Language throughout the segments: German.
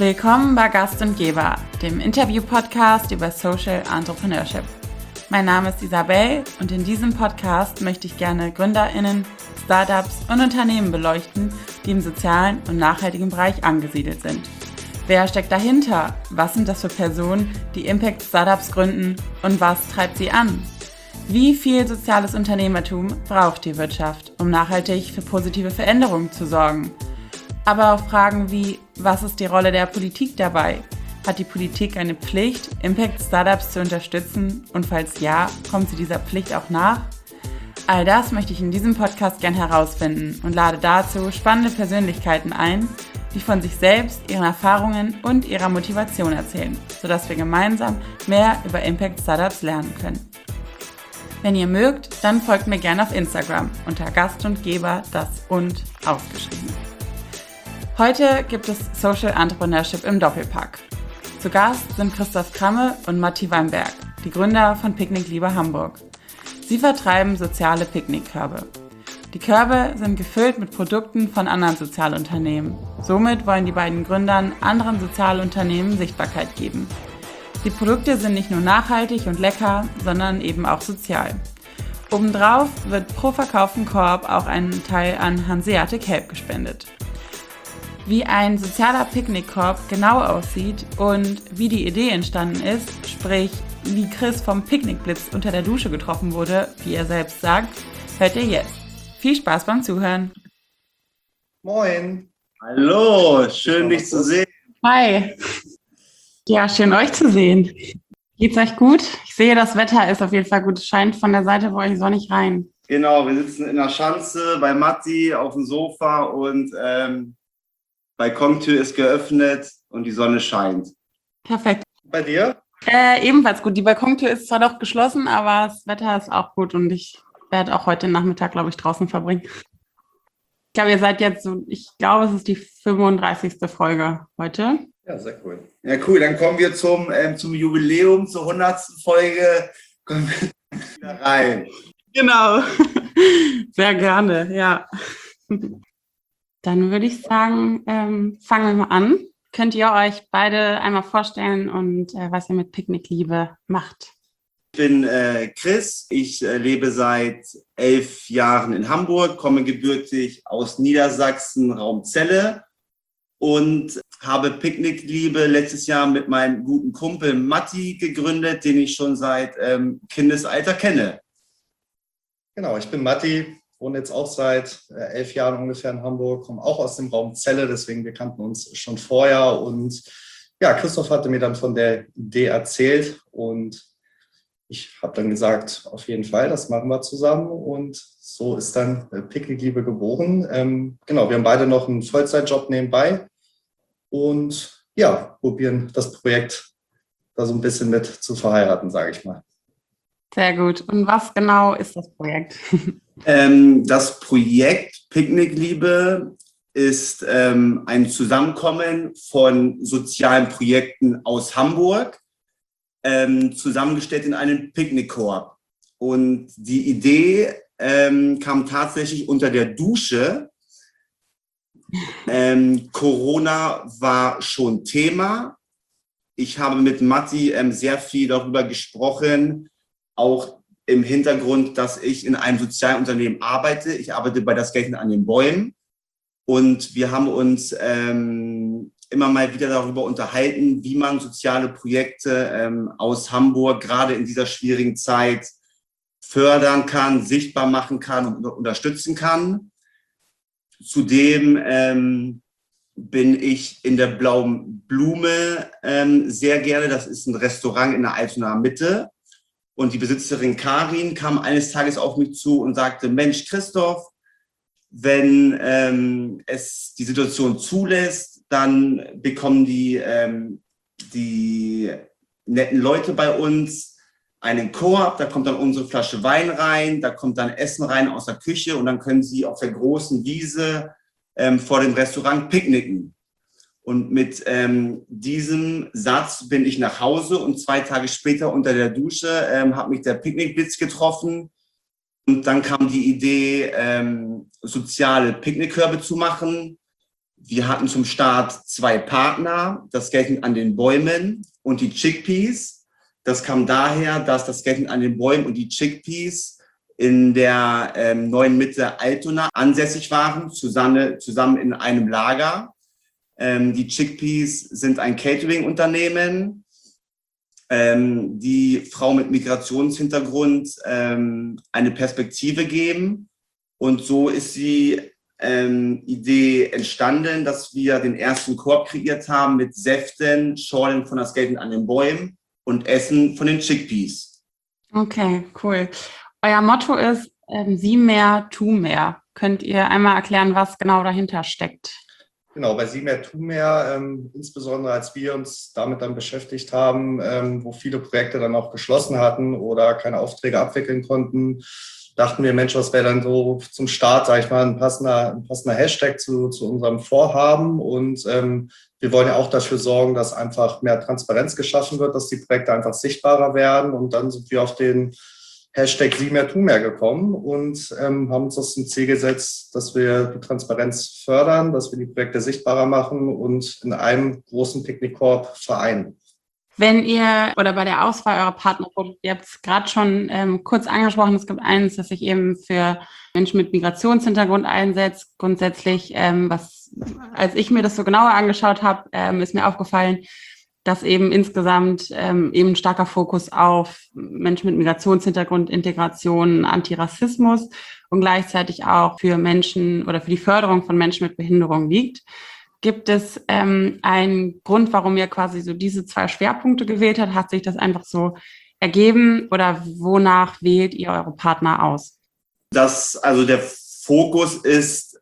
Willkommen bei Gast und Geber, dem Interview-Podcast über Social Entrepreneurship. Mein Name ist Isabel und in diesem Podcast möchte ich gerne GründerInnen, Startups und Unternehmen beleuchten, die im sozialen und nachhaltigen Bereich angesiedelt sind. Wer steckt dahinter? Was sind das für Personen, die Impact-Startups gründen und was treibt sie an? Wie viel soziales Unternehmertum braucht die Wirtschaft, um nachhaltig für positive Veränderungen zu sorgen? Aber auch Fragen wie, was ist die Rolle der Politik dabei? Hat die Politik eine Pflicht, Impact-Startups zu unterstützen? Und falls ja, kommt sie dieser Pflicht auch nach? All das möchte ich in diesem Podcast gern herausfinden und lade dazu spannende Persönlichkeiten ein, die von sich selbst, ihren Erfahrungen und ihrer Motivation erzählen, sodass wir gemeinsam mehr über Impact-Startups lernen können. Wenn ihr mögt, dann folgt mir gerne auf Instagram unter Gast und Geber, das und ausgeschrieben. Heute gibt es Social Entrepreneurship im Doppelpack. Zu Gast sind Christoph Kramme und Matti Weinberg, die Gründer von Picknick Liebe Hamburg. Sie vertreiben soziale Picknickkörbe. Die Körbe sind gefüllt mit Produkten von anderen Sozialunternehmen. Somit wollen die beiden Gründern anderen Sozialunternehmen Sichtbarkeit geben. Die Produkte sind nicht nur nachhaltig und lecker, sondern eben auch sozial. Obendrauf wird pro verkauften Korb auch ein Teil an Hanseatic Help gespendet. Wie ein sozialer Picknickkorb genau aussieht und wie die Idee entstanden ist, sprich wie Chris vom Picknickblitz unter der Dusche getroffen wurde, wie er selbst sagt, hört ihr jetzt. Viel Spaß beim Zuhören. Moin. Hallo, schön dich zu sehen. Hi. Ja, schön euch zu sehen. Geht's euch gut? Ich sehe, das Wetter ist auf jeden Fall gut. Es scheint von der Seite bei euch sonnig rein. Genau, wir sitzen in der Schanze bei Matti auf dem Sofa und Balkontür ist geöffnet und die Sonne scheint. Perfekt. Bei dir? Ebenfalls gut. Die Balkontür ist zwar noch geschlossen, aber das Wetter ist auch gut und ich werde auch heute Nachmittag, glaube ich, draußen verbringen. Ich glaube, ihr seid jetzt so, ich glaube, es ist die 35. Folge heute. Ja, sehr cool. Ja, cool, dann kommen wir zum Jubiläum, zur 100. Folge, kommen wir wieder rein. Genau. Sehr gerne, ja. Dann würde ich sagen, fangen wir mal an. Könnt ihr euch beide einmal vorstellen und was ihr mit Picknick Liebe macht? Ich bin Chris, ich lebe seit 11 Jahren in Hamburg, komme gebürtig aus Niedersachsen, Raum Celle und habe Picknick Liebe letztes Jahr mit meinem guten Kumpel Matti gegründet, den ich schon seit Kindesalter kenne. Genau, ich bin Matti, wohne jetzt auch seit 11 Jahren ungefähr in Hamburg, komme auch aus dem Raum Celle, deswegen wir kannten uns schon vorher. Und ja, Christoph hatte mir dann von der Idee erzählt und ich habe dann gesagt, auf jeden Fall, das machen wir zusammen. Und so ist dann Picknick Liebe geboren. Genau, wir haben beide noch einen Vollzeitjob nebenbei und ja, probieren das Projekt da so ein bisschen mit zu verheiraten, sage ich mal. Sehr gut. Und was genau ist das Projekt? Das Projekt Picknick Liebe ist ein Zusammenkommen von sozialen Projekten aus Hamburg, zusammengestellt in einen Picknickkorb. Und die Idee kam tatsächlich unter der Dusche. Corona war schon Thema. Ich habe mit Matti sehr viel darüber gesprochen, auch im Hintergrund, dass ich in einem Sozialunternehmen arbeite. Ich arbeite bei Das Gärtchen an den Bäumen. Und wir haben uns immer mal wieder darüber unterhalten, wie man soziale Projekte aus Hamburg gerade in dieser schwierigen Zeit fördern kann, sichtbar machen kann und unterstützen kann. Zudem bin ich in der Blauen Blume sehr gerne. Das ist ein Restaurant in der Altonaer Mitte. Und die Besitzerin Karin kam eines Tages auf mich zu und sagte, Mensch, Christoph, wenn es die Situation zulässt, dann bekommen die netten Leute bei uns einen Korb, da kommt dann unsere Flasche Wein rein, da kommt dann Essen rein aus der Küche und dann können sie auf der großen Wiese vor dem Restaurant picknicken. Und mit diesem Satz bin ich nach Hause und 2 Tage später unter der Dusche hat mich der Picknickblitz getroffen. Und dann kam die Idee, soziale Picknickkörbe zu machen. Wir hatten zum Start 2 Partner, das Skaten an den Bäumen und die Chickpeas. Das kam daher, dass das Skaten an den Bäumen und die Chickpeas in der neuen Mitte Altona ansässig waren, zusammen in einem Lager. Die Chickpeas sind ein Catering-Unternehmen, die Frauen mit Migrationshintergrund eine Perspektive geben. Und so ist die Idee entstanden, dass wir den ersten Korb kreiert haben mit Säften, Schorlen von das Skaten an den Bäumen und Essen von den Chickpeas. Okay, cool. Euer Motto ist, sieh mehr, tu mehr. Könnt ihr einmal erklären, was genau dahinter steckt? Genau, bei Sie mehr, tu mehr, insbesondere als wir uns damit dann beschäftigt haben, wo viele Projekte dann auch geschlossen hatten oder keine Aufträge abwickeln konnten, dachten wir, Mensch, was wäre dann so zum Start, sage ich mal, ein passender Hashtag zu unserem Vorhaben. Und wir wollen ja auch dafür sorgen, dass einfach mehr Transparenz geschaffen wird, dass die Projekte einfach sichtbarer werden. Und dann sind wir auf den Hashtag Sie mehr, tu mehr gekommen und haben uns das zum Ziel gesetzt, dass wir die Transparenz fördern, dass wir die Projekte sichtbarer machen und in einem großen Picknickkorb vereinen. Wenn ihr oder bei der Auswahl eurer Partnerprodukte, ihr habt es gerade schon kurz angesprochen, es gibt eins, das sich eben für Menschen mit Migrationshintergrund einsetzt. Grundsätzlich, als ich mir das so genauer angeschaut habe, ist mir aufgefallen, dass eben insgesamt eben ein starker Fokus auf Menschen mit Migrationshintergrund, Integration, Antirassismus und gleichzeitig auch für Menschen oder für die Förderung von Menschen mit Behinderung liegt. Gibt es einen Grund, warum ihr quasi so diese 2 Schwerpunkte gewählt habt? Hat sich das einfach so ergeben oder wonach wählt ihr eure Partner aus? Also der Fokus ist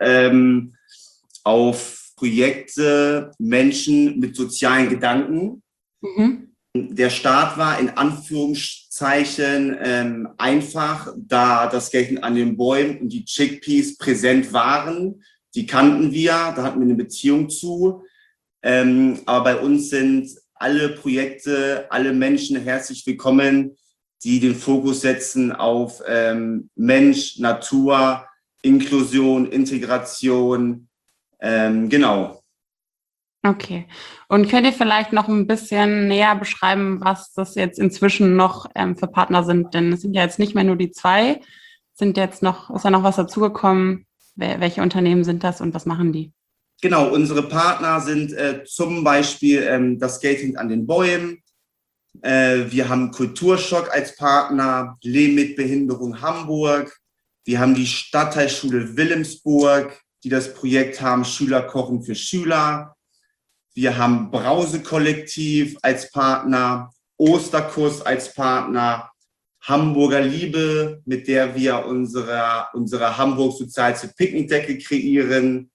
auf Projekte, Menschen mit sozialen Gedanken. Mhm. Der Start war in Anführungszeichen einfach, da das Skaten an den Bäumen und die Chickpeas präsent waren. Die kannten wir, da hatten wir eine Beziehung zu. Aber bei uns sind alle Projekte, alle Menschen herzlich willkommen, die den Fokus setzen auf Mensch, Natur, Inklusion, Integration. Genau. Okay. Und könnt ihr vielleicht noch ein bisschen näher beschreiben, was das jetzt inzwischen noch für Partner sind? Denn es sind ja jetzt nicht mehr nur die 2, ist ja noch was dazugekommen? Welche Unternehmen sind das und was machen die? Genau, unsere Partner sind zum Beispiel das Skating an den Bäumen. Wir haben Kulturschock als Partner, Leben mit Behinderung Hamburg. Wir haben die Stadtteilschule Wilhelmsburg, die das Projekt haben, Schüler kochen für Schüler. Wir haben Brause-Kollektiv als Partner, Osterkuss als Partner, Hamburger Liebe, mit der wir unsere Hamburg sozialste Picknickdecke kreieren.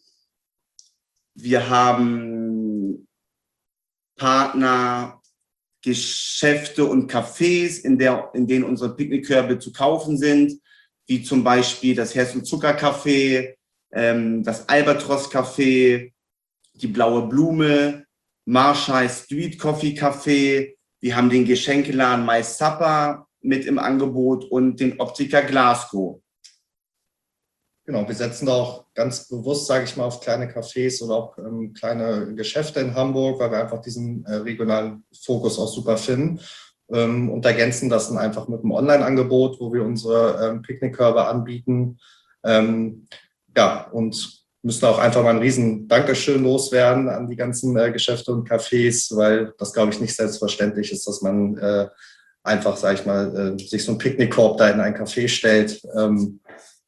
Wir haben Partner, Geschäfte und Cafés, in denen unsere Picknickkörbe zu kaufen sind, wie zum Beispiel das Herz- und Zucker-Café, das Albatros-Café, die Blaue Blume, Marshall Street Coffee Café. Wir haben den Geschenkeladen My Supper mit im Angebot und den Optiker Glasgow. Genau, wir setzen da auch ganz bewusst, sage ich mal, auf kleine Cafés oder auch kleine Geschäfte in Hamburg, weil wir einfach diesen regionalen Fokus auch super finden. Und ergänzen das dann einfach mit einem Online-Angebot, wo wir unsere Picknickkörbe anbieten. Und müssen auch einfach mal ein riesen Dankeschön loswerden an die ganzen Geschäfte und Cafés, weil das, glaube ich, nicht selbstverständlich ist, dass man einfach, sage ich mal, sich so einen Picknickkorb da in ein Café stellt. Und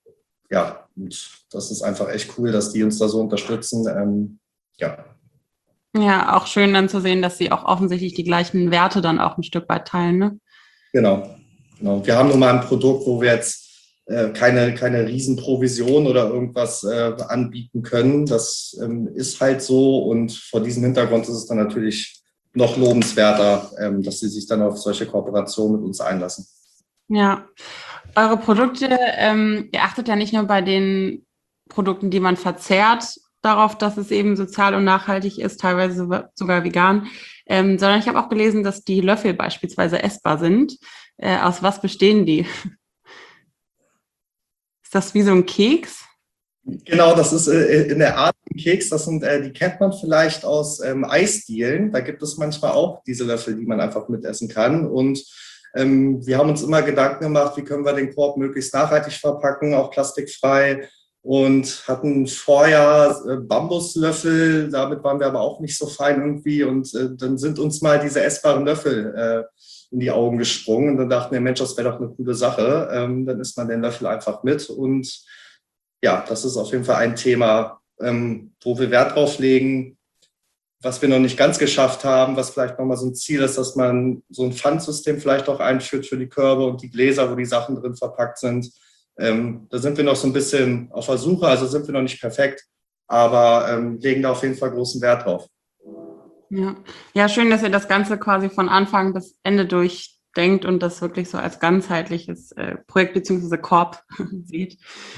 das ist einfach echt cool, dass die uns da so unterstützen. Ja, auch schön dann zu sehen, dass sie auch offensichtlich die gleichen Werte dann auch ein Stück weit teilen, ne? Genau. Wir haben nun mal ein Produkt, wo wir jetzt keine Riesenprovision oder irgendwas anbieten können. Das ist halt so und vor diesem Hintergrund ist es dann natürlich noch lobenswerter, dass sie sich dann auf solche Kooperationen mit uns einlassen. Ja, eure Produkte, ihr achtet ja nicht nur bei den Produkten, die man verzehrt, darauf, dass es eben sozial und nachhaltig ist, teilweise sogar vegan, sondern ich habe auch gelesen, dass die Löffel beispielsweise essbar sind. Aus was bestehen die? Ist das wie so ein Keks? Genau, das ist in der Art ein Keks, die kennt man vielleicht aus Eisdielen. Da gibt es manchmal auch diese Löffel, die man einfach mitessen kann. Und wir haben uns immer Gedanken gemacht, wie können wir den Korb möglichst nachhaltig verpacken, auch plastikfrei. Und hatten vorher Bambuslöffel, damit waren wir aber auch nicht so fein irgendwie. Und dann sind uns mal diese essbaren Löffel in die Augen gesprungen. Und dann dachten wir, Mensch, das wäre doch eine coole Sache. Dann isst man den Löffel einfach mit. Und ja, das ist auf jeden Fall ein Thema, wo wir Wert drauf legen, was wir noch nicht ganz geschafft haben, was vielleicht nochmal so ein Ziel ist, dass man so ein Pfandsystem vielleicht auch einführt für die Körbe und die Gläser, wo die Sachen drin verpackt sind. Da sind wir noch so ein bisschen auf der Suche, also sind wir noch nicht perfekt, aber legen da auf jeden Fall großen Wert drauf. Ja. Ja, schön, dass ihr das Ganze quasi von Anfang bis Ende durchdenkt und das wirklich so als ganzheitliches Projekt bzw. Korb seht.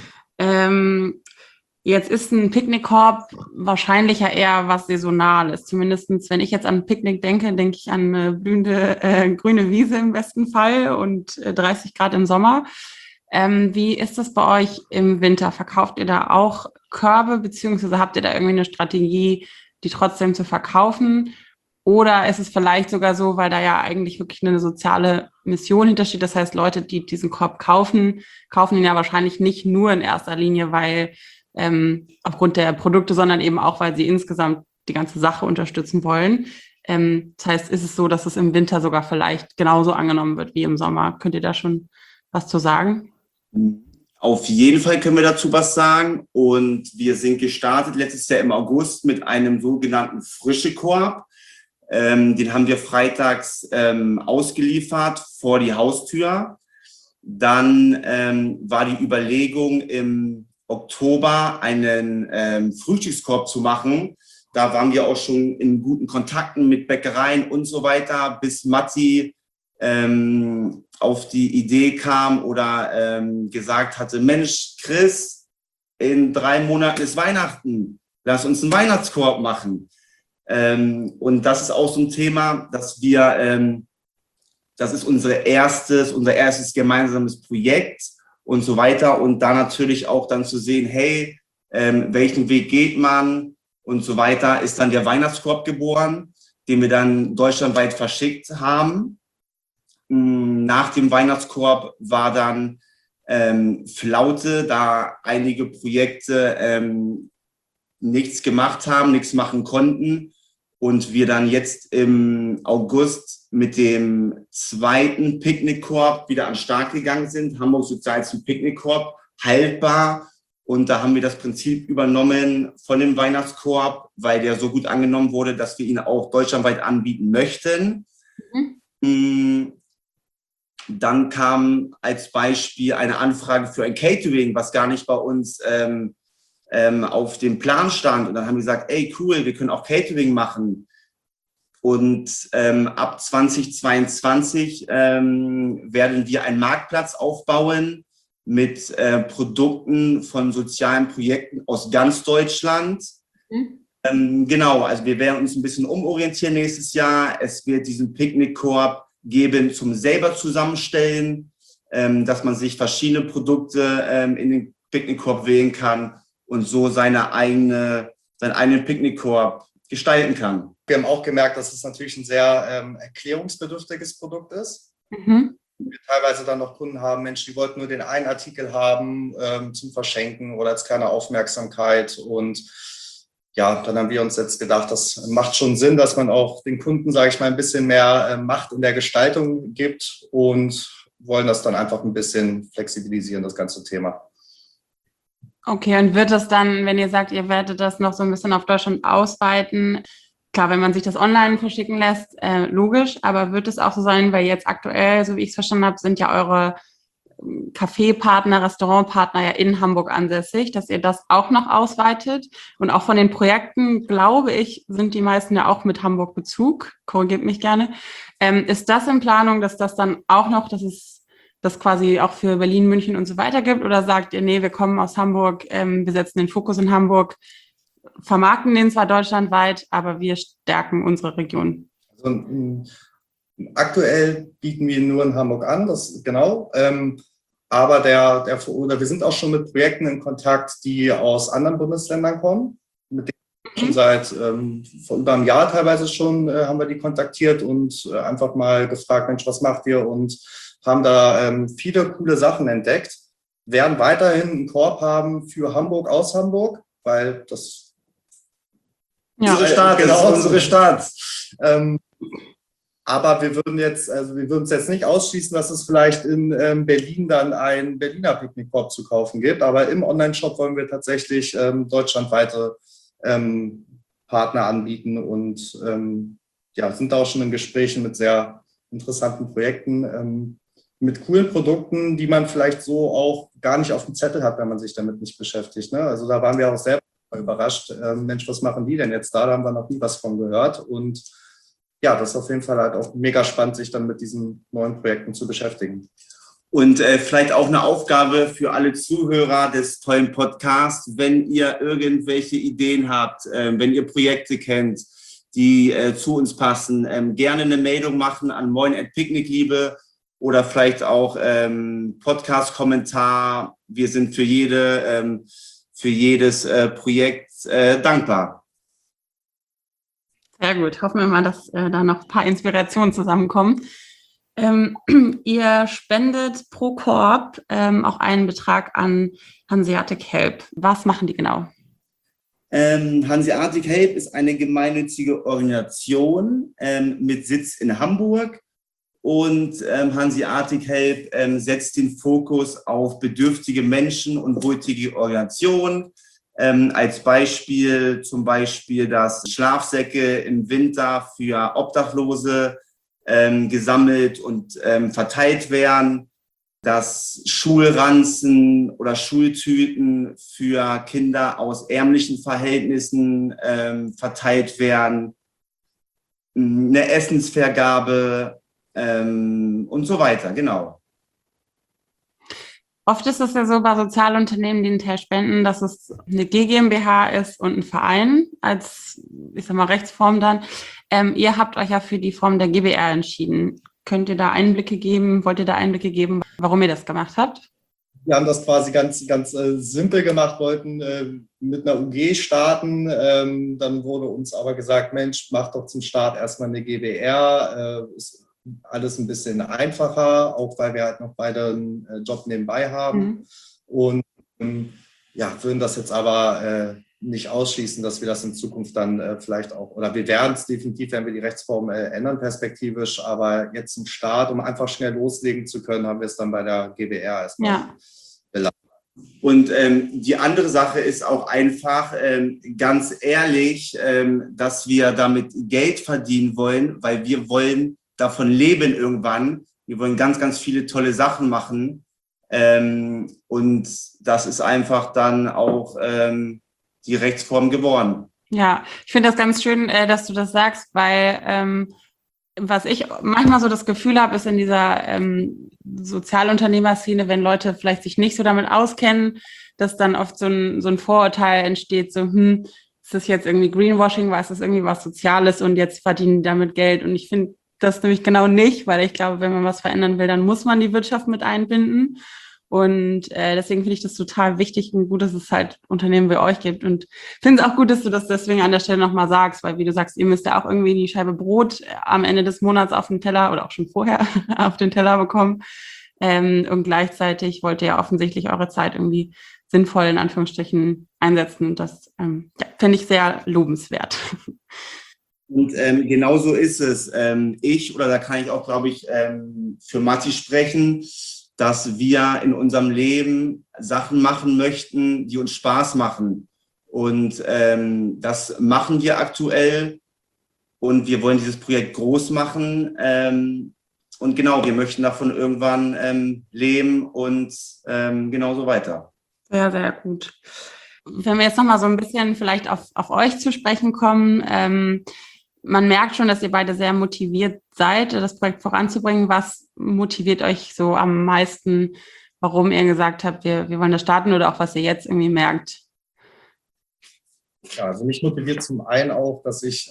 Jetzt ist ein Picknickkorb wahrscheinlich ja eher was Saisonales. Zumindestens, wenn ich jetzt an ein Picknick denke, denke ich an eine blühende grüne Wiese im besten Fall und 30 Grad im Sommer. Wie ist das bei euch im Winter? Verkauft ihr da auch Körbe, beziehungsweise habt ihr da irgendwie eine Strategie, die trotzdem zu verkaufen? Oder ist es vielleicht sogar so, weil da ja eigentlich wirklich eine soziale Mission hintersteht? Das heißt, Leute, die diesen Korb kaufen ihn ja wahrscheinlich nicht nur in erster Linie, weil aufgrund der Produkte, sondern eben auch, weil sie insgesamt die ganze Sache unterstützen wollen. Das heißt, ist es so, dass es im Winter sogar vielleicht genauso angenommen wird wie im Sommer? Könnt ihr da schon was zu sagen? Auf jeden Fall können wir dazu was sagen. Und wir sind gestartet letztes Jahr im August mit einem sogenannten Frischekorb. Den haben wir freitags ausgeliefert vor die Haustür. Dann war die Überlegung, im Oktober einen Frühstückskorb zu machen. Da waren wir auch schon in guten Kontakten mit Bäckereien und so weiter, bis Matti auf die Idee kam oder gesagt hatte, Mensch, Chris, in 3 Monaten ist Weihnachten, lass uns einen Weihnachtskorb machen. Und das ist auch so ein Thema, dass wir, das ist unser erstes gemeinsames Projekt und so weiter. Und da natürlich auch dann zu sehen, hey, welchen Weg geht man und so weiter, ist dann der Weihnachtskorb geboren, den wir dann deutschlandweit verschickt haben. Nach dem Weihnachtskorb war dann Flaute, da einige Projekte nichts gemacht haben, nichts machen konnten. Und wir dann jetzt im August mit dem 2. Picknickkorb wieder an den Start gegangen sind. Hamburg Sozialsten Picknickkorb, haltbar. Und da haben wir das Prinzip übernommen von dem Weihnachtskorb, weil der so gut angenommen wurde, dass wir ihn auch deutschlandweit anbieten möchten. Dann kam als Beispiel eine Anfrage für ein Catering, was gar nicht bei uns auf dem Plan stand. Und dann haben wir gesagt, ey, cool, wir können auch Catering machen. Und ab 2022 werden wir einen Marktplatz aufbauen mit Produkten von sozialen Projekten aus ganz Deutschland. Genau, also wir werden uns ein bisschen umorientieren nächstes Jahr. Es wird diesen Picknickkorb geben zum selber zusammenstellen, dass man sich verschiedene Produkte in den Picknickkorb wählen kann und so seinen eigenen Picknickkorb gestalten kann. Wir haben auch gemerkt, dass es natürlich ein sehr erklärungsbedürftiges Produkt ist. Wir teilweise dann noch Kunden haben, Mensch, die wollten nur den einen Artikel haben zum Verschenken oder als kleine Aufmerksamkeit. Und ja, dann haben wir uns jetzt gedacht, das macht schon Sinn, dass man auch den Kunden, sage ich mal, ein bisschen mehr Macht in der Gestaltung gibt und wollen das dann einfach ein bisschen flexibilisieren, das ganze Thema. Okay, und wird das dann, wenn ihr sagt, ihr werdet das noch so ein bisschen auf Deutschland ausweiten, klar, wenn man sich das online verschicken lässt, logisch, aber wird es auch so sein, weil jetzt aktuell, so wie ich es verstanden habe, sind ja eure Café-Partner, Restaurantpartner ja in Hamburg ansässig, dass ihr das auch noch ausweitet. Und auch von den Projekten, glaube ich, sind die meisten ja auch mit Hamburg-Bezug. Korrigiert mich gerne. Ist das in Planung, dass das dann auch noch, dass es das quasi auch für Berlin, München und so weiter gibt? Oder sagt ihr, nee, wir kommen aus Hamburg, wir setzen den Fokus in Hamburg, vermarkten den zwar deutschlandweit, aber wir stärken unsere Region? Also, aktuell bieten wir nur in Hamburg an, das genau. Aber wir sind auch schon mit Projekten in Kontakt, die aus anderen Bundesländern kommen, mit denen schon seit vor über einem Jahr teilweise schon haben wir die kontaktiert und einfach mal gefragt, Mensch, was macht ihr? Und haben da viele coole Sachen entdeckt. Werden weiterhin einen Korb haben für Hamburg, aus Hamburg, weil das unsere Stadt genau, ist unsere Stadt. Aber wir würden es jetzt nicht ausschließen, dass es vielleicht in Berlin dann einen Berliner Picknickkorb zu kaufen gibt. Aber im Online-Shop wollen wir tatsächlich deutschlandweite Partner anbieten und sind da auch schon in Gesprächen mit sehr interessanten Projekten, mit coolen Produkten, die man vielleicht so auch gar nicht auf dem Zettel hat, wenn man sich damit nicht beschäftigt. Ne? Also da waren wir auch selber überrascht. Mensch, was machen die denn jetzt da? Da haben wir noch nie was von gehört. Und ja, das ist auf jeden Fall halt auch mega spannend, sich dann mit diesen neuen Projekten zu beschäftigen. Und vielleicht auch eine Aufgabe für alle Zuhörer des tollen Podcasts, wenn ihr irgendwelche Ideen habt, wenn ihr Projekte kennt, die zu uns passen, gerne eine Meldung machen an moin@picknickliebe oder vielleicht auch Podcast-Kommentar. Wir sind für jedes Projekt dankbar. Sehr gut. Hoffen wir mal, dass da noch ein paar Inspirationen zusammenkommen. Ihr spendet pro Korb auch einen Betrag an Hanseatic Help. Was machen die genau? Hanseatic Help ist eine gemeinnützige Organisation mit Sitz in Hamburg. Und Hanseatic Help setzt den Fokus auf bedürftige Menschen und wohltätige Organisationen. Als Beispiel zum Beispiel, dass Schlafsäcke im Winter für Obdachlose gesammelt und verteilt werden, dass Schulranzen oder Schultüten für Kinder aus ärmlichen Verhältnissen verteilt werden, eine Essensvergabe und so weiter, genau. Oft ist es ja so bei Sozialunternehmen, die hinterher spenden, dass es eine GmbH ist und ein Verein als, ich sag mal, Rechtsform dann. Ihr habt euch ja für die Form der GbR entschieden. Könnt ihr da Einblicke geben? Wollt ihr da Einblicke geben, warum ihr das gemacht habt? Wir haben das quasi ganz simpel gemacht, wollten mit einer UG starten. Dann wurde uns aber gesagt, Mensch, mach doch zum Start erstmal eine GbR. Ist alles ein bisschen einfacher, auch weil wir halt noch beide einen Job nebenbei haben. Und würden das jetzt aber nicht ausschließen, dass wir das in Zukunft dann vielleicht auch, oder wir werden es definitiv, wenn wir die Rechtsform ändern perspektivisch, aber jetzt zum Start, um einfach schnell loslegen zu können, haben wir es dann bei der GbR erstmal belassen. Und die andere Sache ist auch einfach, ganz ehrlich, dass wir damit Geld verdienen wollen, weil wir wollen davon leben irgendwann. Wir wollen ganz, ganz viele tolle Sachen machen. Und das ist einfach dann auch die Rechtsform geworden. Ja, ich finde das ganz schön, dass du das sagst, weil was ich manchmal so das Gefühl habe, ist in dieser Sozialunternehmerszene, wenn Leute vielleicht sich nicht so damit auskennen, dass dann oft so ein Vorurteil entsteht, so, ist das jetzt irgendwie Greenwashing, weil es ist irgendwie was Soziales und jetzt verdienen die damit Geld. Und ich finde das nämlich genau nicht, weil ich glaube, wenn man was verändern will, dann muss man die Wirtschaft mit einbinden. Und deswegen finde ich das total wichtig und gut, dass es halt Unternehmen wie euch gibt. Und finde es auch gut, dass du das deswegen an der Stelle nochmal sagst, weil wie du sagst, ihr müsst ja auch irgendwie die Scheibe Brot am Ende des Monats auf den Teller oder auch schon vorher auf den Teller bekommen. Und gleichzeitig wollt ihr ja offensichtlich eure Zeit irgendwie sinnvoll in Anführungsstrichen einsetzen. Und das finde ich sehr lobenswert. Und genau so ist es. Da kann ich auch, glaube ich, für Matti sprechen, dass wir in unserem Leben Sachen machen möchten, die uns Spaß machen. Und das machen wir aktuell. Und wir wollen dieses Projekt groß machen. Und genau, wir möchten davon irgendwann leben und genauso weiter. Sehr, sehr gut. Wenn wir jetzt nochmal so ein bisschen vielleicht auf euch zu sprechen kommen, man merkt schon, dass ihr beide sehr motiviert seid, das Projekt voranzubringen. Was motiviert euch so am meisten, warum ihr gesagt habt, wir wollen das starten oder auch was ihr jetzt irgendwie merkt? Ja, also mich motiviert zum einen auch, dass ich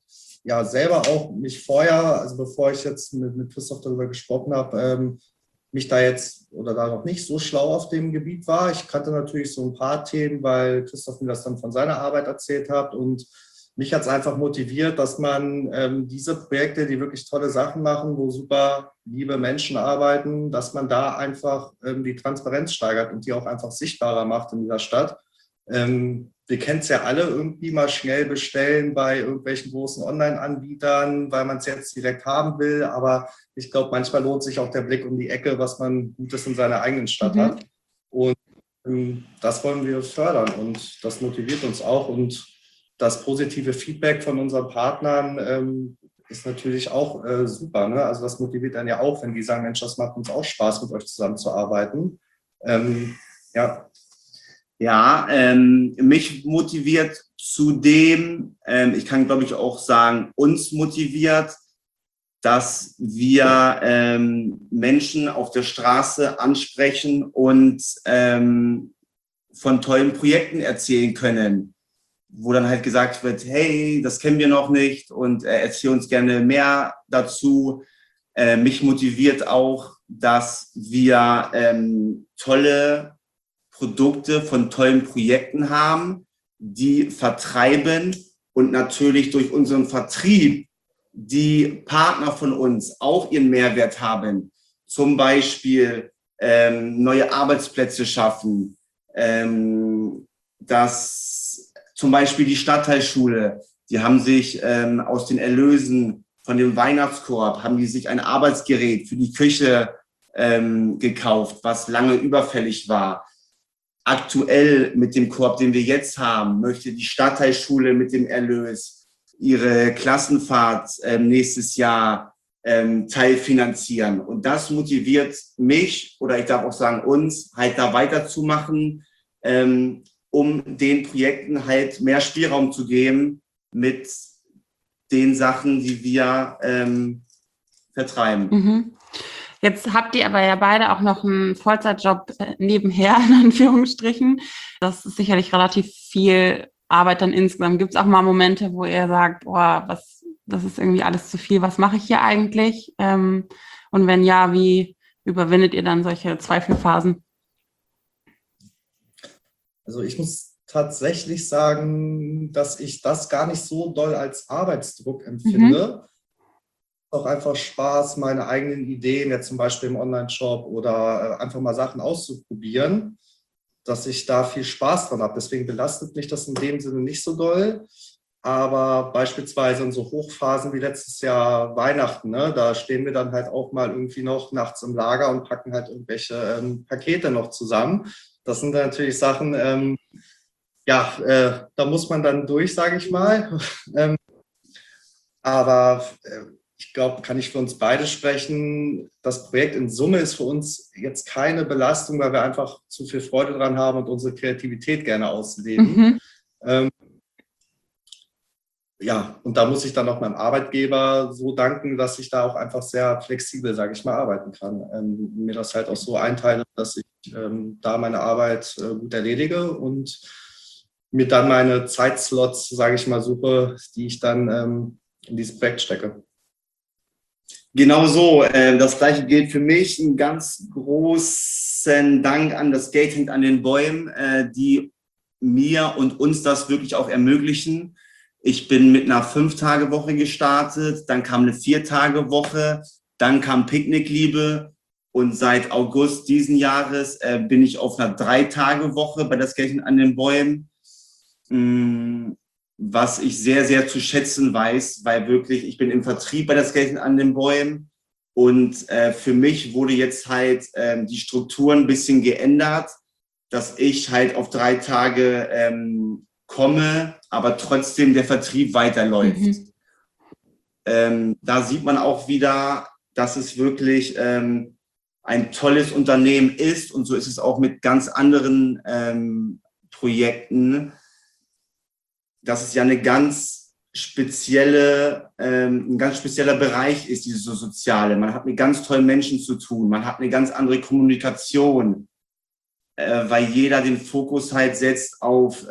selber auch mich vorher, also bevor ich jetzt mit Christoph darüber gesprochen habe, mich da jetzt oder da noch nicht so schlau auf dem Gebiet war. Ich kannte natürlich so ein paar Themen, weil Christoph mir das dann von seiner Arbeit erzählt hat. Und mich hat es einfach motiviert, dass man diese Projekte, die wirklich tolle Sachen machen, wo super liebe Menschen arbeiten, dass man da einfach die Transparenz steigert und die auch einfach sichtbarer macht in dieser Stadt. Wir kennen es ja alle, irgendwie mal schnell bestellen bei irgendwelchen großen Online-Anbietern, weil man es jetzt direkt haben will. Aber ich glaube, manchmal lohnt sich auch der Blick um die Ecke, was man Gutes in seiner eigenen Stadt hat. Und das wollen wir fördern und das motiviert uns auch. Und das positive Feedback von unseren Partnern ist natürlich auch super. Ne? Also das motiviert dann ja auch, wenn die sagen, Mensch, das macht uns auch Spaß, mit euch zusammenzuarbeiten. Ja. Ja, mich motiviert zudem, ich kann glaube ich auch sagen, uns motiviert, dass wir Menschen auf der Straße ansprechen und von tollen Projekten erzählen können, wo dann halt gesagt wird, hey, das kennen wir noch nicht und erzähl uns gerne mehr dazu. Mich motiviert auch, dass wir tolle Produkte von tollen Projekten haben, die vertreiben und natürlich durch unseren Vertrieb die Partner von uns auch ihren Mehrwert haben. Zum Beispiel neue Arbeitsplätze schaffen, dass zum Beispiel die Stadtteilschule, die haben sich aus den Erlösen von dem Weihnachtskorb, haben die sich ein Arbeitsgerät für die Küche gekauft, was lange überfällig war. Aktuell mit dem Korb, den wir jetzt haben, möchte die Stadtteilschule mit dem Erlös ihre Klassenfahrt nächstes Jahr teilfinanzieren. Und das motiviert mich, oder ich darf auch sagen uns, halt da weiterzumachen, um den Projekten halt mehr Spielraum zu geben mit den Sachen, die wir vertreiben. Mhm. Jetzt habt ihr aber ja beide auch noch einen Vollzeitjob nebenher, in Anführungsstrichen. Das ist sicherlich relativ viel Arbeit dann insgesamt. Gibt es auch mal Momente, wo ihr sagt, boah, das ist irgendwie alles zu viel, was mache ich hier eigentlich? Und wenn ja, wie überwindet ihr dann solche Zweifelphasen? Also ich muss tatsächlich sagen, dass ich das gar nicht so doll als Arbeitsdruck empfinde. Auch einfach Spaß, meine eigenen Ideen, jetzt zum Beispiel im Online-Shop oder einfach mal Sachen auszuprobieren, dass ich da viel Spaß dran habe. Deswegen belastet mich das in dem Sinne nicht so doll. Aber beispielsweise in so Hochphasen wie letztes Jahr Weihnachten, ne, da stehen wir dann halt auch mal irgendwie noch nachts im Lager und packen halt irgendwelche Pakete noch zusammen. Das sind dann natürlich Sachen, da muss man dann durch, sage ich mal. Aber ich glaube, kann ich für uns beide sprechen. Das Projekt in Summe ist für uns jetzt keine Belastung, weil wir einfach zu viel Freude dran haben und unsere Kreativität gerne ausleben. Und da muss ich dann auch meinem Arbeitgeber so danken, dass ich da auch einfach sehr flexibel, sage ich mal, arbeiten kann. Mir das halt auch so einteile, dass ich da meine Arbeit gut erledige und mir dann meine Zeitslots, sage ich mal, suche, die ich dann in dieses Projekt stecke. Genau so. Das Gleiche gilt für mich. Einen ganz großen Dank an das Geld hängt an den Bäumen, die mir und uns das wirklich auch ermöglichen. Ich bin mit einer 5-Tage-Woche gestartet, dann kam eine 4-Tage-Woche, dann kam Picknickliebe und seit August diesen Jahres bin ich auf einer 3-Tage-Woche bei das Geld hängt an den Bäumen. Was ich sehr, sehr zu schätzen weiß, weil wirklich, ich bin im Vertrieb bei das Geld an den Bäumen und für mich wurde jetzt halt die Strukturen ein bisschen geändert, dass ich halt auf 3 Tage komme, aber trotzdem der Vertrieb weiterläuft. Da sieht man auch wieder, dass es wirklich ein tolles Unternehmen ist und so ist es auch mit ganz anderen Projekten, dass es ja ein ganz spezieller Bereich ist, dieses Soziale. Man hat mit ganz tollen Menschen zu tun, man hat eine ganz andere Kommunikation, weil jeder den Fokus halt setzt auf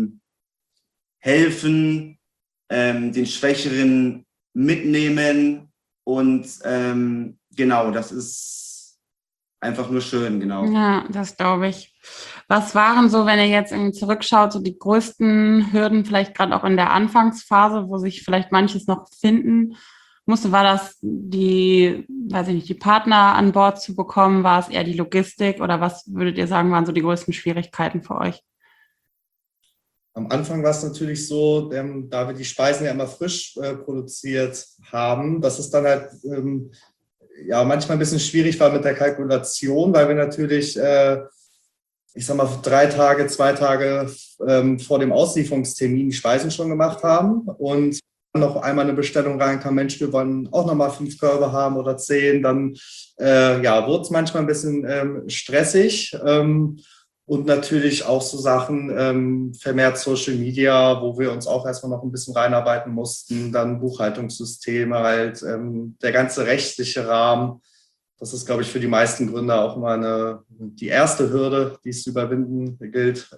helfen, den Schwächeren mitnehmen und genau, das ist einfach nur schön, genau. Ja, das glaube ich. Was waren so, wenn ihr jetzt irgendwie zurückschaut, so die größten Hürden, vielleicht gerade auch in der Anfangsphase, wo sich vielleicht manches noch finden musste? War das die, weiß ich nicht, die Partner an Bord zu bekommen? War es eher die Logistik oder was würdet ihr sagen, waren so die größten Schwierigkeiten für euch? Am Anfang war es natürlich so, da wir die Speisen ja immer frisch produziert haben, dass es dann halt ja manchmal ein bisschen schwierig war mit der Kalkulation, weil wir natürlich, ich sag mal, 3 Tage, 2 Tage vor dem Auslieferungstermin die Speisen schon gemacht haben und dann noch einmal eine Bestellung reinkam, Mensch, wir wollen auch nochmal 5 Körbe haben oder 10, dann ja, wurde es manchmal ein bisschen stressig. Und natürlich auch so Sachen, vermehrt Social Media, wo wir uns auch erstmal noch ein bisschen reinarbeiten mussten, dann Buchhaltungssysteme, halt der ganze rechtliche Rahmen. Das ist, glaube ich, für die meisten Gründer auch immer die erste Hürde, die es zu überwinden gilt.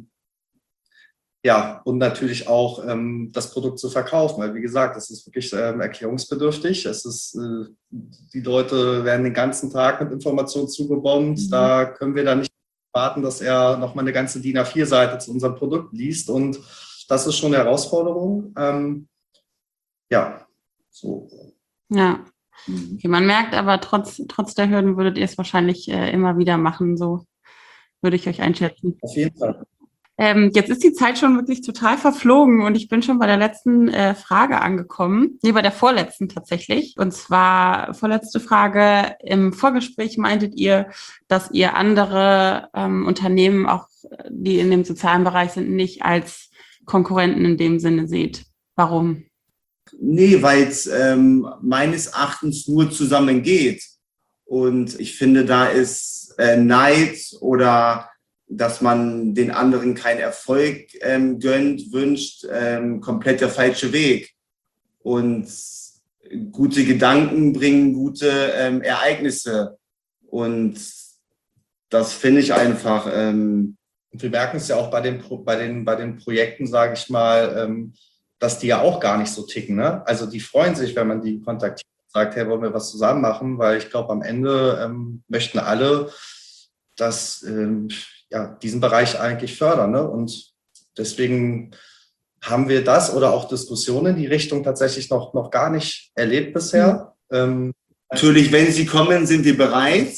Ja, und natürlich auch das Produkt zu verkaufen, weil wie gesagt, das ist wirklich erklärungsbedürftig. Die Leute werden den ganzen Tag mit Informationen zugebombt. Da können wir dann nicht warten, dass er nochmal eine ganze DIN A4-Seite zu unserem Produkt liest. Und das ist schon eine Herausforderung. Ja, so. Ja, okay, man merkt aber, trotz der Hürden würdet ihr es wahrscheinlich immer wieder machen, so würde ich euch einschätzen. Auf jeden Fall. Jetzt ist die Zeit schon wirklich total verflogen und ich bin schon bei der letzten Frage angekommen. Nee, bei der vorletzten tatsächlich. Und zwar, vorletzte Frage. Im Vorgespräch meintet ihr, dass ihr andere Unternehmen, auch die in dem sozialen Bereich sind, nicht als Konkurrenten in dem Sinne seht. Warum? Nee, weil es meines Erachtens nur zusammen geht. Und ich finde, da ist Neid oder dass man den anderen keinen Erfolg gönnt, wünscht, komplett der falsche Weg. Und gute Gedanken bringen gute Ereignisse. Und das finde ich einfach. Und wir merken es ja auch bei den Projekten, sage ich mal, dass die ja auch gar nicht so ticken. Ne? Also die freuen sich, wenn man die kontaktiert und sagt, hey, wollen wir was zusammen machen? Weil ich glaube, am Ende möchten alle, dass ja, diesen Bereich eigentlich fördern. Ne? Und deswegen haben wir das oder auch Diskussionen in die Richtung tatsächlich noch gar nicht erlebt bisher. Natürlich, wenn sie kommen, sind wir bereit.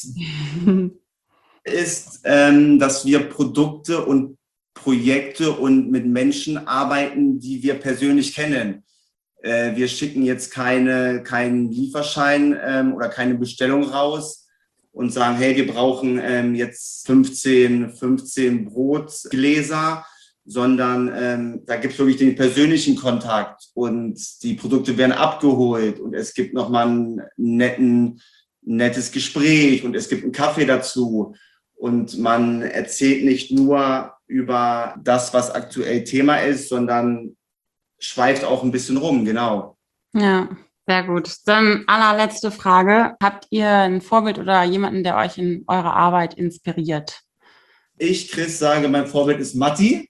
Ist, dass wir Produkte und Projekte und mit Menschen arbeiten, die wir persönlich kennen. Wir schicken jetzt keinen Lieferschein oder keine Bestellung raus und sagen, hey, wir brauchen jetzt 15 Brotgläser, sondern da gibt es wirklich den persönlichen Kontakt und die Produkte werden abgeholt und es gibt nochmal ein nettes Gespräch und es gibt einen Kaffee dazu und man erzählt nicht nur über das, was aktuell Thema ist, sondern schweift auch ein bisschen rum, genau. Ja, sehr gut. Dann allerletzte Frage. Habt ihr ein Vorbild oder jemanden, der euch in eurer Arbeit inspiriert? Ich, Chris, sage, mein Vorbild ist Matti.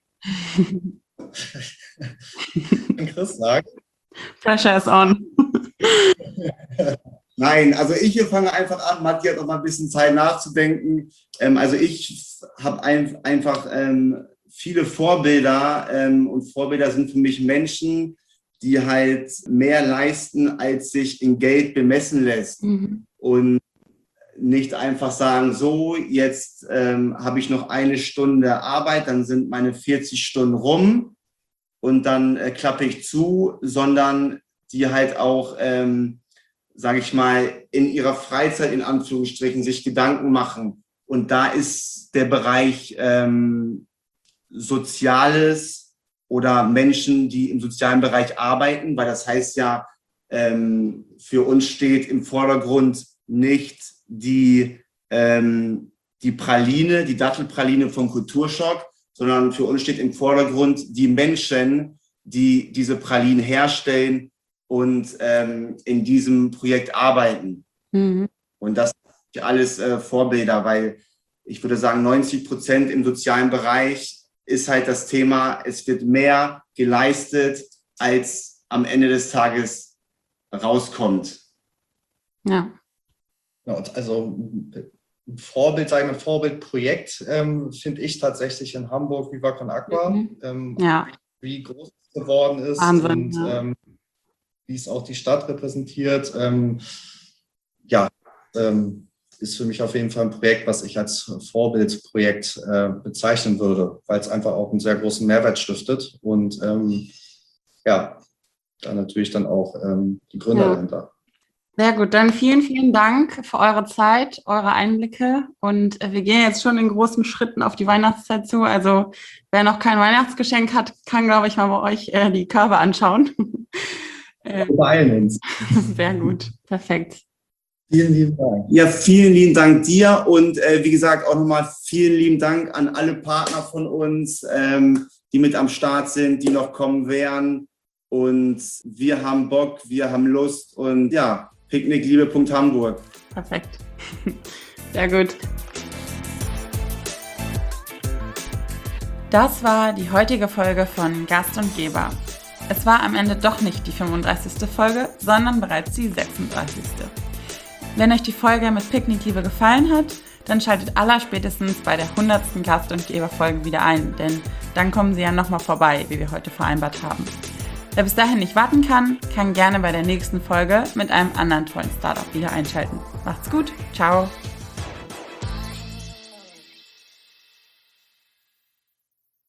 Chris sagt. Pressure is on. Nein, also ich fange einfach an. Matti hat noch mal ein bisschen Zeit nachzudenken. Also ich habe einfach viele Vorbilder und Vorbilder sind für mich Menschen, die halt mehr leisten, als sich in Geld bemessen lässt. Und nicht einfach sagen, so, jetzt habe ich noch 1 Stunde Arbeit, dann sind meine 40 Stunden rum und dann klappe ich zu, sondern die halt auch, sage ich mal, in ihrer Freizeit in Anführungsstrichen sich Gedanken machen. Und da ist der Bereich Soziales oder Menschen, die im sozialen Bereich arbeiten, weil das heißt ja, für uns steht im Vordergrund nicht die Praline, die Dattelpraline von Kulturschock, sondern für uns steht im Vordergrund die Menschen, die diese Pralinen herstellen und in diesem Projekt arbeiten. Und das sind alles Vorbilder, weil ich würde sagen, 90% im sozialen Bereich ist halt das Thema, es wird mehr geleistet, als am Ende des Tages rauskommt. Ja. Ja, also ein Vorbild, ein Vorbildprojekt finde ich tatsächlich in Hamburg Viva Con Agua, wie groß es geworden ist. Wahnsinn, und wie es auch die Stadt repräsentiert. Ist für mich auf jeden Fall ein Projekt, was ich als Vorbildprojekt bezeichnen würde, weil es einfach auch einen sehr großen Mehrwert stiftet und da natürlich dann auch die Gründer dahinter. Sehr gut, dann vielen, vielen Dank für eure Zeit, eure Einblicke und wir gehen jetzt schon in großen Schritten auf die Weihnachtszeit zu. Also wer noch kein Weihnachtsgeschenk hat, kann, glaube ich, mal bei euch die Körbe anschauen. Wir beeilen uns. Sehr gut, perfekt. Vielen lieben Dank. Ja, vielen lieben Dank dir und wie gesagt auch nochmal vielen lieben Dank an alle Partner von uns, die mit am Start sind, die noch kommen werden. Und wir haben Bock, wir haben Lust und ja, Picknickliebe.hamburg. Perfekt. Sehr gut. Das war die heutige Folge von Gast und Geber. Es war am Ende doch nicht die 35. Folge, sondern bereits die 36. Wenn euch die Folge mit Picknickliebe gefallen hat, dann schaltet allerspätestens bei der 100. Gast- und Geberfolge wieder ein, denn dann kommen sie ja nochmal vorbei, wie wir heute vereinbart haben. Wer bis dahin nicht warten kann, kann gerne bei der nächsten Folge mit einem anderen tollen Startup wieder einschalten. Macht's gut, ciao!